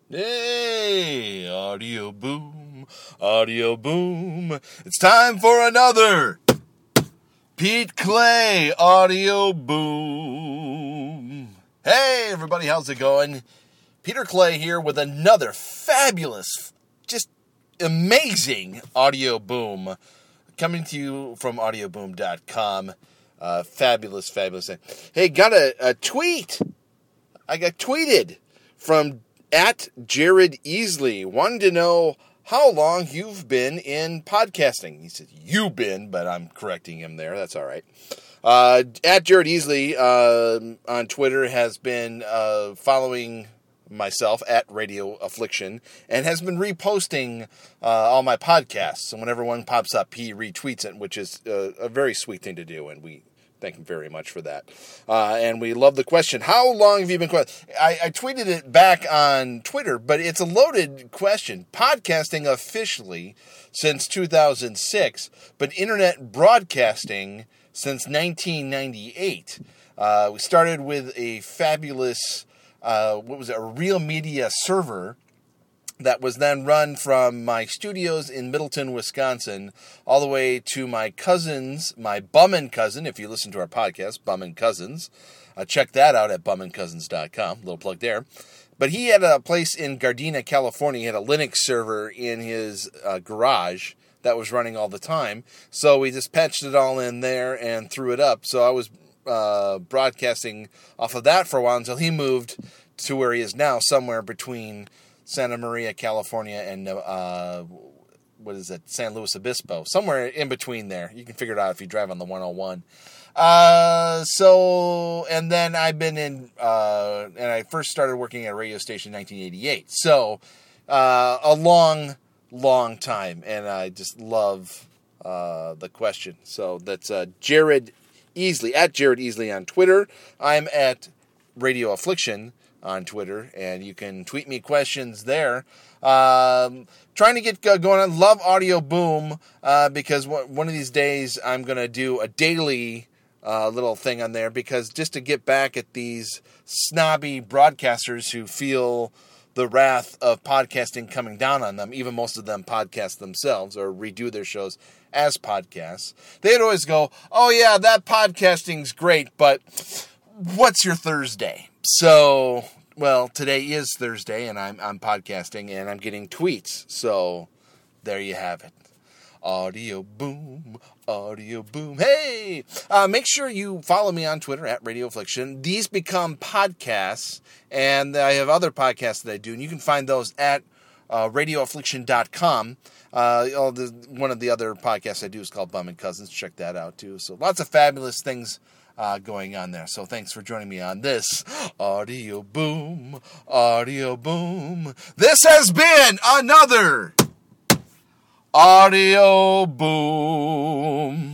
Hey, audio boom, audio boom. It's time for another Pete Clay audio boom. Hey, everybody, how's it going? Peter Clay here with another fabulous, just amazing audio boom coming to you from audioboom.com. Fabulous thing. Hey, got a tweet. I got tweeted from at Jared Easley. Wanted to know how long you've been in podcasting. He said, you've been, but I'm correcting him there. That's all right. At Jared Easley on Twitter has been following myself at Radio Affliction and has been reposting all my podcasts. And whenever one pops up, he retweets it, which is a very sweet thing to do. And we thank him very much for that. And we love the question, how long have you been... I tweeted it back on Twitter, but it's a loaded question. Podcasting officially since 2006, but internet broadcasting since 1998. We started with a fabulous, a Real Media server that was then run from my studios in Middleton, Wisconsin, all the way to my cousins, my Bummin' cousin, if you listen to our podcast, Bummin' Cousins. Check that out at bummincousins.com, little plug there. But he had a place in Gardena, California. He had a Linux server in his garage that was running all the time. So we just patched it all in there and threw it up. So I was broadcasting off of that for a while until he moved to where he is now, somewhere between Santa Maria, California, and San Luis Obispo. Somewhere in between there. You can figure it out if you drive on the 101. And then I've been in, and I first started working at a radio station in 1988. So, a long time, and I just love the question. So that's Jared Easley, at Jared Easley on Twitter. I'm at Radio Affliction on Twitter, and you can tweet me questions there. Trying to get going on. Love Audio Boom, because one of these days I'm going to do a daily little thing on there, because just to get back at these snobby broadcasters who feel the wrath of podcasting coming down on them. Even most of them podcast themselves or redo their shows as podcasts. They'd always go, oh yeah, that podcasting's great, but what's your Thursday? So, well, today is Thursday, and I'm podcasting, and I'm getting tweets. So, there you have it. Audio boom, audio boom. Hey! Make sure you follow me on Twitter at Radio Affliction. These become podcasts, and I have other podcasts that I do, and you can find those at radioaffliction.com. One of the other podcasts I do is called Bummin' Cousins. Check that out, too. So, lots of fabulous things going on there. So thanks for joining me on this audio boom, audio boom. This has been another audio boom.